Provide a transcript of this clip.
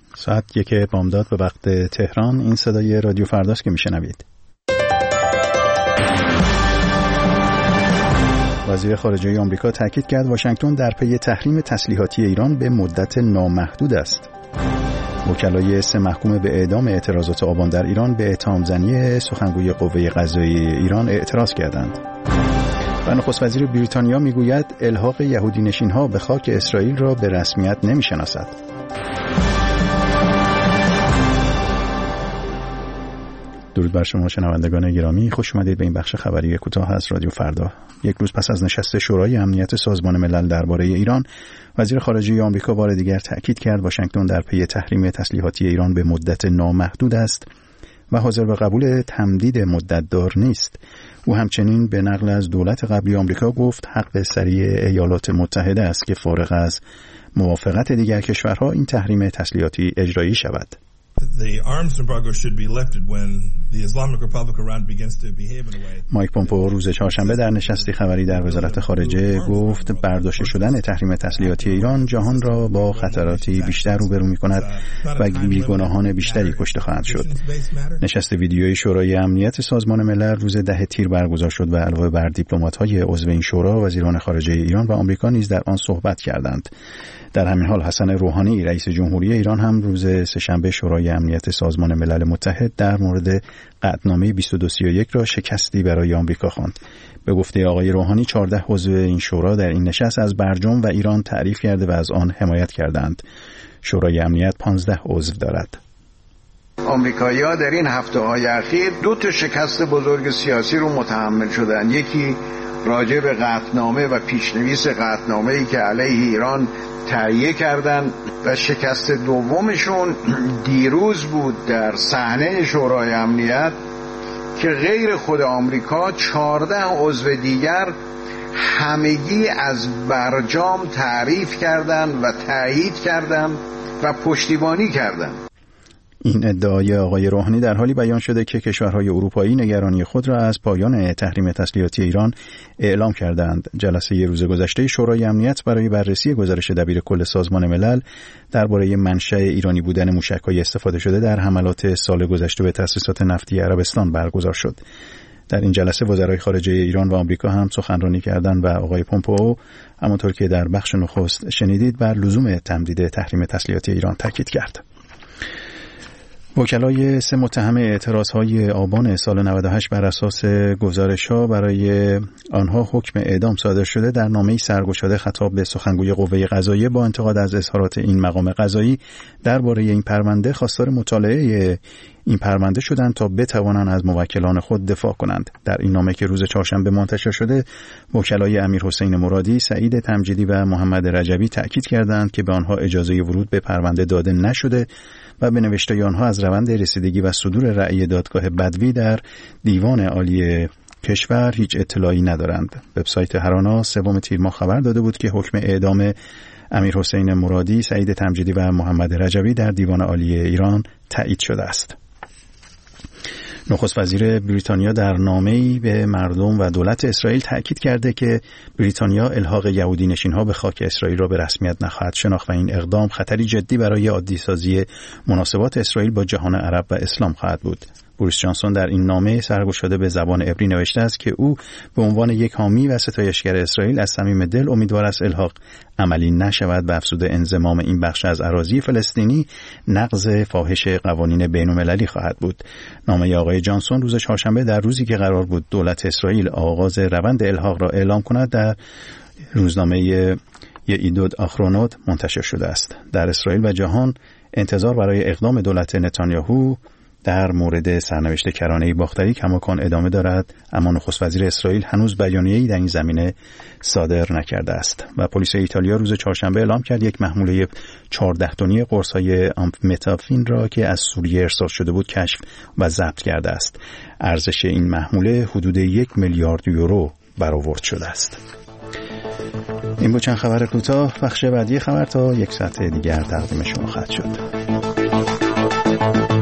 ساعت 1 بامداد به وقت تهران. این صدای رادیو فرداست که میشنوید. وزیر خارجه آمریکا تاکید کرد واشنگتن در پی تحریم تسلیحاتی ایران به مدت نامحدود است. وکلای 3 محکوم به اعدام اعتراضات آبان در ایران به اتهام‌زنی سخنگوی قوه قضاییه ایران اعتراض کردند. و نخست وزیر بریتانیا میگوید الحاق یهودی نشین‌ها به خاک اسرائیل را به رسمیت نمی‌شناسد. درود بر شما شنوندگان گرامی، خوش اومدید به این بخش خبری کوتاه از رادیو فردا. یک روز پس از نشست شورای امنیت سازمان ملل درباره ایران، وزیر خارجه آمریکا بار دیگر تأکید کرد واشنگتن در پی تحریم تسلیحاتی ایران به مدت نامحدود است و حاضر به قبول تمدید مدت‌دار نیست. او همچنین به نقل از دولت قبلی آمریکا گفت حق سریع ایالات متحده است که فارغ از موافقت دیگر کشورها این تحریم تسلیحاتی اجرایی شود. مایک پومپئو روز چهارشنبه در نشستی خبری در وزارت خارجه گفت برداشته شدن تحریم تسلیحاتی ایران جهان را با خطراتی بیشتر روبرو می‌کند و بیگناهان بیشتری کشته خواهد شد. نشست ویدیویی شورای امنیت سازمان ملل روز 10 تیر برگزار شد و علاوه بر دیپلمات‌های عضو این شورا، وزیران خارجه ایران و آمریکا نیز در آن صحبت کردند. در همین حال حسن روحانی رئیس جمهوری ایران هم روز سه‌شنبه شورای امنیت سازمان ملل متحد در مورد قطعنامه 2231 را شکستی برای آمریکا خواند. به گفته آقای روحانی 14 عضو این شورا در این نشست از برجام و ایران تعریف کرده و از آن حمایت کردند. شورای امنیت 15 عضو دارد. آمریکایی‌ها در این هفته‌های اخیر 2 شکست بزرگ سیاسی رو متحمل شدند. یکی راجع به قطعنامه و پیشنویس قطعنامه‌ای که علیه ایران تهیه کردند و شکست دومشون دیروز بود در صحنه شورای امنیت که غیر خود آمریکا 14 عضو دیگر همگی از برجام تعریف کردند و تایید کردند و پشتیبانی کردند. این ادعای آقای روحانی در حالی بیان شده که کشورهای اروپایی نگرانی خود را از پایان تحریم تسلیحاتی ایران اعلام کردند. جلسه روز گذشته شورای امنیت برای بررسی گزارش دبیر کل سازمان ملل درباره منشأ ایرانی بودن موشک‌های استفاده شده در حملات سال گذشته به تأسیسات نفتی عربستان برگزار شد. در این جلسه وزرای خارجه ایران و آمریکا هم سخنرانی کردند و آقای پومپئو همونطور که در بخش نخست شنیدید بر لزوم تمدید تحریم تسلیحاتی ایران تاکید کرد. وکلای 3 متهم اعتراضهای آبان سال 98 بر اساس گزارش‌ها برای آنها حکم اعدام صادر شده در نامه‌ای سرگشاده خطاب به سخنگوی قوه قضاییه با انتقاد از اظهارات این مقام قضایی درباره این پرونده خواستار مطالعه این پرونده شدند تا بتوانند از موکلان خود دفاع کنند. در این نامه که روز چهارشنبه منتشر شده، وکلای امیرحسین مرادی، سعید تمجیدی و محمد رجبی تأکید کردند که به آنها اجازه ورود به پرونده داده نشده و به نوشته آنها از روند رسیدگی و صدور رأی دادگاه بدوی در دیوان عالی کشور هیچ اطلاعی ندارند. وبسایت هرانا 3 تیر ماه خبر داده بود که حکم اعدام امیرحسین مرادی، سعید تمجیدی و محمد رجبی در دیوان عالی ایران تایید شده است. نخست وزیر بریتانیا در نامه‌ای به مردم و دولت اسرائیل تأکید کرده که بریتانیا الحاق یهودی نشین‌ها به خاک اسرائیل را به رسمیت نخواهد شناخت و این اقدام خطری جدی برای عادی‌سازی مناسبات اسرائیل با جهان عرب و اسلام خواهد بود. بوریس جانسون در این نامه سرگشاده به زبان عبری نوشته است که او به عنوان یک حامی و ستایشگر اسرائیل از صمیم دل امیدوار است الحاق عملی نشود و افزوده انضمام این بخش از اراضی فلسطینی نقض فاحش قوانین بین‌المللی خواهد بود. نامه آقای جانسون روز چهارشنبه در روزی که قرار بود دولت اسرائیل آغاز روند الحاق را اعلام کند در روزنامه یدید آخرونوت منتشر شده است. در اسرائیل و جهان انتظار برای اقدام دولت نتانیاهو در مورد سرنوشت کرانه باختری کماکان ادامه دارد، اما نخست وزیر اسرائیل هنوز بیانیه‌ای در این زمینه صادر نکرده است. و پلیس ایتالیا روز چهارشنبه اعلام کرد یک محموله 14 تنی قرص‌های آمفتامین را که از سوریه ارسال شده بود کشف و ضبط کرده است. ارزش این محموله حدود 1 میلیارد یورو برآورد شده است. این بود چند خبر کوتاه. بخش بعدی خبر تا 1 ساعت دیگر تقدیم شما خواهد شد.